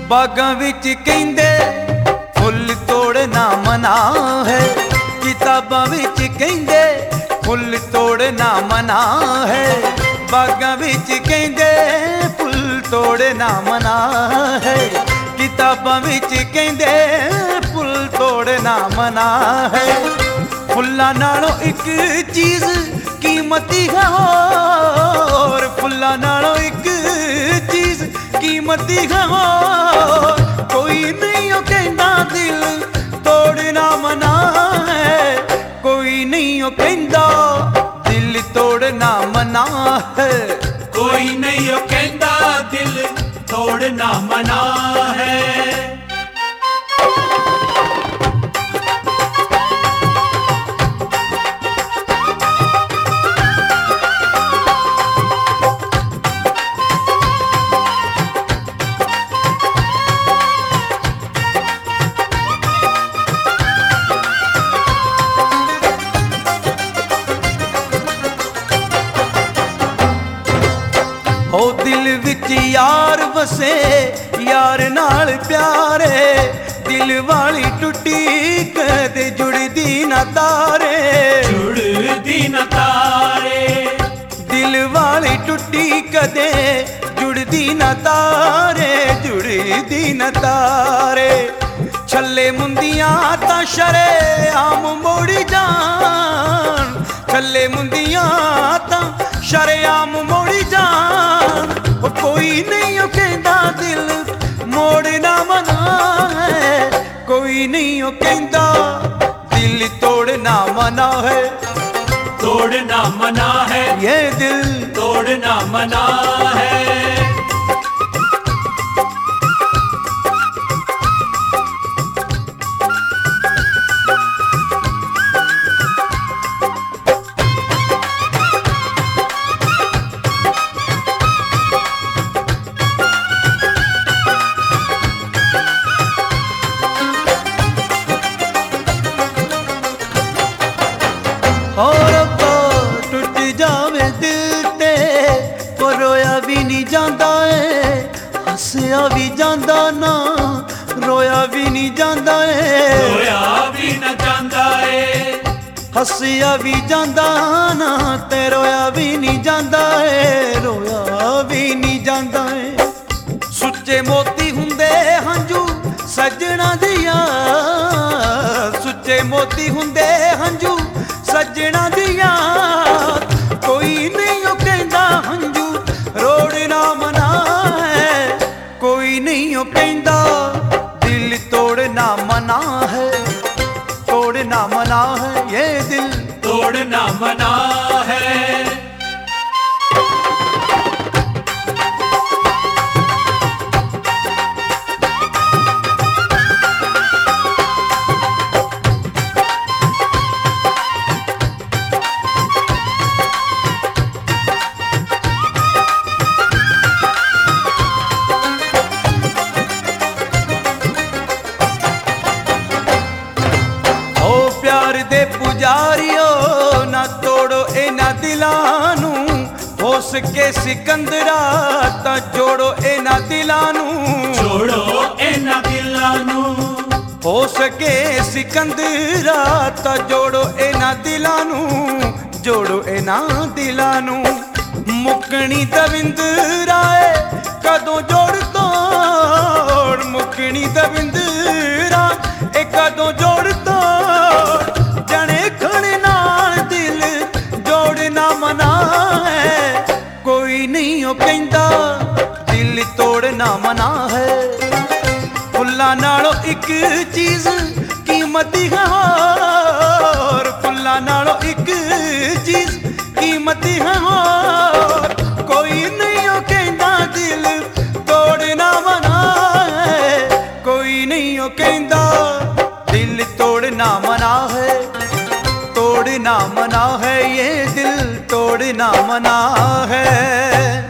बागां विच कहंदे फुल तोड़ना मना है, किताबां विच कहंदे फुल तोड़ना मना है, बागां विच कहंदे फुल तोड़ना मना है, किताबां विच कहंदे फुल तोड़ना मना है। फुल्लां नालों एक चीज़ कीमती है और फुल्लां नालों एक चीज़ कीमती है और कोई नहीं ओ कहंदा दिल तोड़ना मना है, कोई नहीं ओ कहंदा दिल तोड़ना मना है, कोई नहीं ओ कहंदा दिल तोड़ना मना है। ओ दिल विच यार वसे यार नाल प्यारे, दिल वाली टुटी कदे जुड़दी ना तारे, जुड़दी न तारे, दिल वाली टुटी कदे जुड़दी ना तारे, जुड़दी ना तारे। छल्ले मुंदियां तां शरे आम मोड़ी जान, छल्ले मुंदियां तां शरे आम मोड़ी जान, कोई नहीं ओ कहंदा दिल मोड़ना मना है, कोई नहीं ओ कहंदा दिल तोड़ना मना है, तोड़ना मना है, ये दिल तोड़ना मना है। और टूट जावे दिल ते को रोया भी नहीं जाता है, हंसिया भी जाता ना रोया भी नहीं जाता है, रोया भी न जांदा है, हंसिया भी जाता ना ते रोया भी नहीं जाता है, रोया भी नहीं जाता है। सुच्चे मोती हुंदे हंजू सजना दिया, सुच्चे मोती हुंदे हंजू सजना दिया, कोई नहीं ओ कहंदा हंजू रोड़ना मना है, कोई नहीं ओ कहंदा दिल तोड़ना मना है, तोड़ना मना है, ये दिल तोड़ना मना है। प्यार दे पुजारियो ना तोड़ो इन्हां दिलां नू, हो सके सिकंदरा तां जोड़ो इन्हां दिलां नू, जोड़ो इन्हां दिलां नू, हो सके सिकंदरा तां जोड़ो इन्हां दिलां नू, जोड़ो इन्हां दिलां नू। मुकनी दविंदरा कदों जोड़ तोड़, मुकनी दविंदरा कदों जोड़ तोड़, जने खड़े नाल दिल जोड़ना मना है, कोई नहीं ओ कहंदा दिल तोड़ना मना है। फुल्लां नालों एक चीज़ कीमती है और फुल्लां नालों एक चीज़ कीमती है और कोई नहीं ओ कहंदा दिल तोड़ना मना है, कोई नहीं ओ कहंदा दिल तोड़ना मना है, तोड़ना मना है, ये दिल तोड़ना मना है।